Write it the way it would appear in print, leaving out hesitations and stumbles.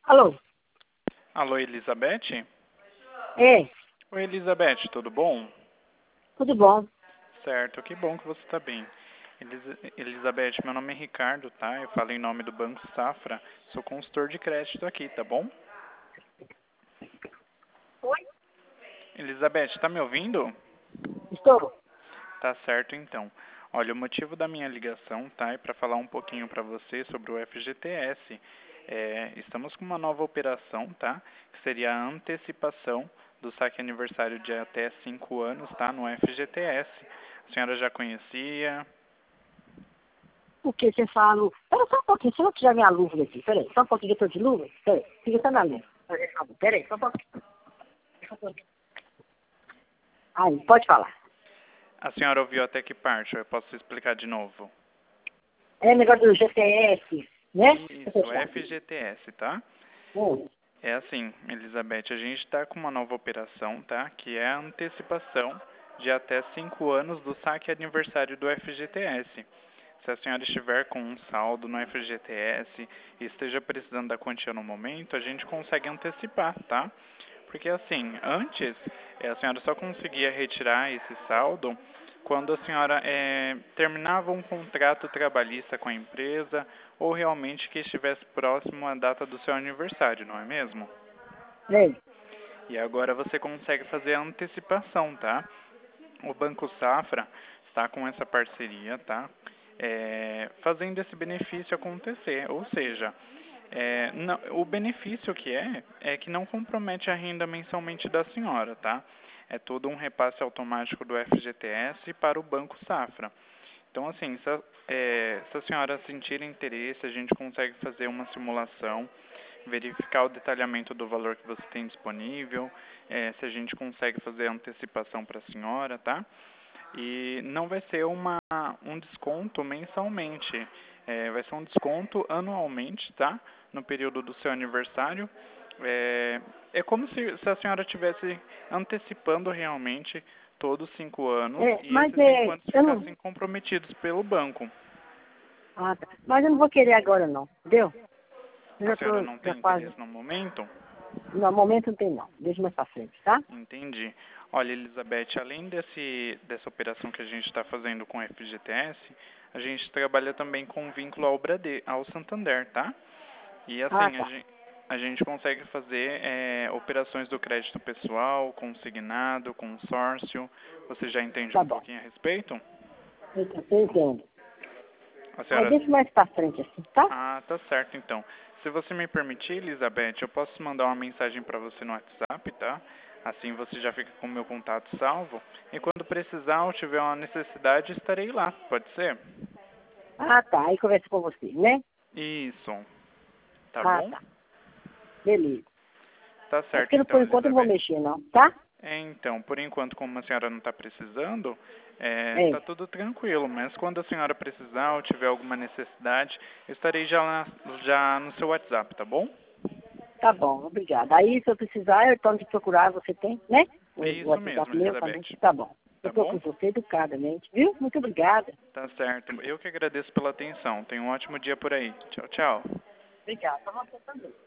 Alô? Alô, Elizabeth? É, Oi, Elizabeth, tudo bom? tudo bom? Certo, que bom que você está bem. Elizabeth, meu nome é Ricardo, tá? Eu falo em nome do Banco Safra. Sou consultor de crédito aqui, tá bom? Oi? Elizabeth, tá me ouvindo? Estou. Tá certo, então. Olha, o motivo da minha ligação, tá? É para falar um pouquinho para você sobre o FGTS. Estamos com uma nova operação, tá? Que seria a antecipação do saque aniversário de até 5 anos, tá? No FGTS. A senhora já conhecia? O que você fala? Espera só um pouquinho, deixa eu tirar minha luva aqui. Espera aí, só um pouquinho que eu tô de luva. Espera aí, fica só Tá na bom. luva. Espera aí, só um pouquinho. Aí, pode falar. A senhora ouviu até que parte? Eu posso explicar de novo. É negócio do GTS, né? Isso, FGTS, tá? Hum. É assim, Elizabeth, a gente está com uma nova operação, tá? Que é a antecipação de até 5 anos do saque aniversário do FGTS. Se a senhora estiver com um saldo no FGTS e esteja precisando da quantia no momento, a gente consegue antecipar, tá? Porque assim, antes a senhora só conseguia retirar esse saldo quando a senhora terminava um contrato trabalhista com a empresa ou realmente que estivesse próximo à data do seu aniversário, não é mesmo? É. E agora você consegue fazer a antecipação, tá? O Banco Safra está com essa parceria, tá? Fazendo esse benefício acontecer, ou seja, o benefício é que não compromete a renda mensalmente da senhora, tá? É todo um repasse automático do FGTS para o Banco Safra. Então, assim, se a senhora sentir interesse, a gente consegue fazer uma simulação, verificar o detalhamento do valor que você tem disponível, se a gente consegue fazer a antecipação para a senhora, tá? E não vai ser um desconto mensalmente, vai ser um desconto anualmente, tá? No período do seu aniversário. É como se a senhora estivesse antecipando realmente todos os 5 anos É, e mas esses 5 anos eu não. ficassem comprometidos pelo banco. Ah, tá. Mas eu não vou querer agora não, entendeu? Eu A já senhora tô, não já tem quase. interesse no momento? No momento não tem não. Deixa mais pra frente, tá? Entendi. Olha, Elizabeth, além dessa operação que a gente está fazendo com o FGTS, a gente trabalha também com vínculo ao Santander, tá? E Ah, assim, tá. a gente consegue fazer operações do crédito pessoal, consignado, consórcio. Você já entende Tá um bom. pouquinho a respeito? Eu entendo. A Aí senhora... deixa mais pra frente assim, tá? Ah, tá certo então. Se você me permitir, Elizabeth, eu posso mandar uma mensagem para você no WhatsApp, tá? Assim você já fica com o meu contato salvo. E quando precisar ou tiver uma necessidade, estarei lá. Pode ser? Ah, tá. Aí conversa com você, né? Isso. Tá Ah, bom? tá. Beleza. Tá É certo porque então, por enquanto eu não vou Elizabeth. mexer, não, tá? Então, por enquanto, como a senhora não está precisando, É. tá tudo tranquilo. Mas quando a senhora precisar ou tiver alguma necessidade, eu estarei já no seu WhatsApp, tá bom? Tá bom, obrigada. Aí, se eu precisar, eu torno de procurar, você tem, né? O Isso mesmo, WhatsApp meu também. Elizabeth. Tá bom. Eu Tá bom? procuro você educadamente, viu? Muito obrigada. Tá certo. Eu que agradeço pela atenção. Tenha um ótimo dia por aí. Tchau, tchau. Obrigada. Pra você também.